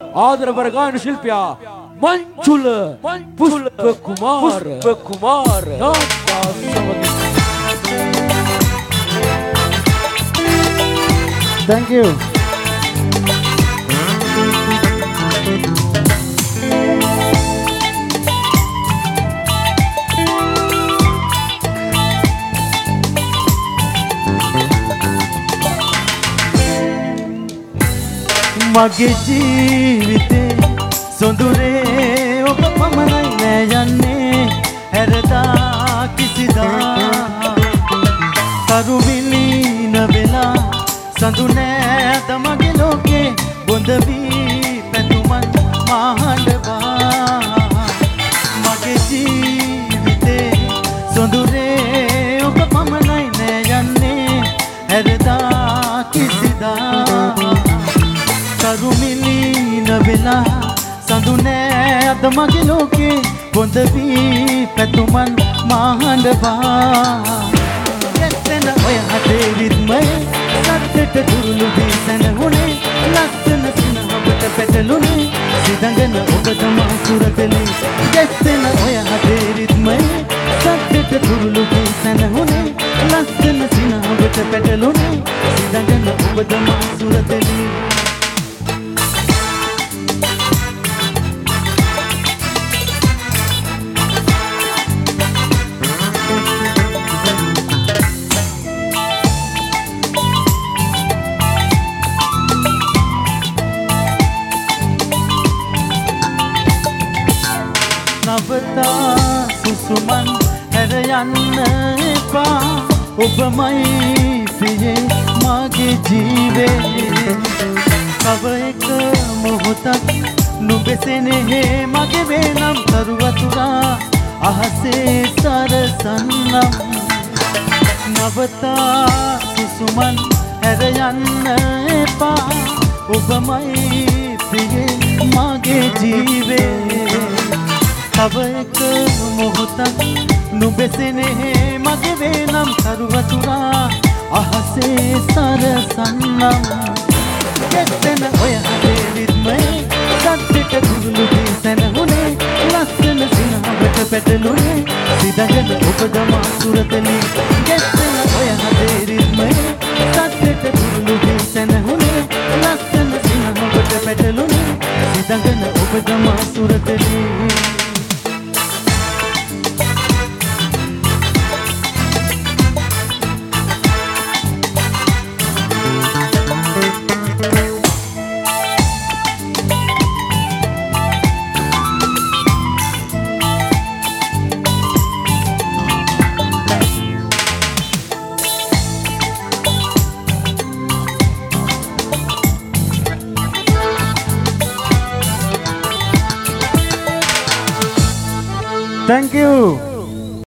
ආදරවර ගායන ශිල්පියා මංජුල පුෂ්ප කුමාර Thank you. මගේ ජීවිතේ සොඳුරේ ඔබ පමණයි නෑ යන්නේ හැරදා කිසිදා කරුවිලින වෙලා සඳු නෑද මගේ ලෝකේ බොඳ වී පැතුමන් මහඬවා මගේ ජීවිතේ සොඳුරේ ඔබ පමණයි නෑ යන්නේ හැරදා කිසිදා කරුමිලින වෙලා සඳු නෑද මගේ ලෝකේ බොඳ වී පැතුමන් මහඬවා ගැස්සෙන ඔය හදේ රිද්මය සද්දට දුරුළු වී සැනහුනේ ලස්සන සිනහවට පැටළුනේ සිදඟන ඔබ තමා සුරතලේ ගැස්සෙන ඔය හදේ රිද්මය සද්දට දුරුළු වී සැනහුනේ ලස්සන සිනහවට පැටළුනේ සිදඟන ඔබ තමා සුරතලේ නවතා සුසුමන් හැර යන්න එපා ඔබමයි ප්‍රියේ මගේ ජීවේ තව එක මොහොතක් නුඹෙසෙනෙහි මගේ වේනම් තරු වතුරා අහසේ සරසන්නම් නවතා සුසුමන් හැර යන්න එපා ඔබමයි ප්‍රියේ මගේ ජීවේ තව එක මොහොතක් නුඹෙසෙනෙහි මගේ වේනම් තරු වතුරා අහසේ සරසන්නම් ගැස්සෙන ඔය හදේ රිද්මය සද්දට දුරුළු වී සැනහුනේ ලස්සන සිනහවට පැටළුනේ සිදඟන ඔබ තමා සුරතලේ ගැස්සෙන ඔය හදේ රිද්මය සද්දට දුරුළු වී සැනහුනේ ලස්සන සිනහවට පැටළුනේ සිදඟන ඔබ තමා සුරතලේ Thank you.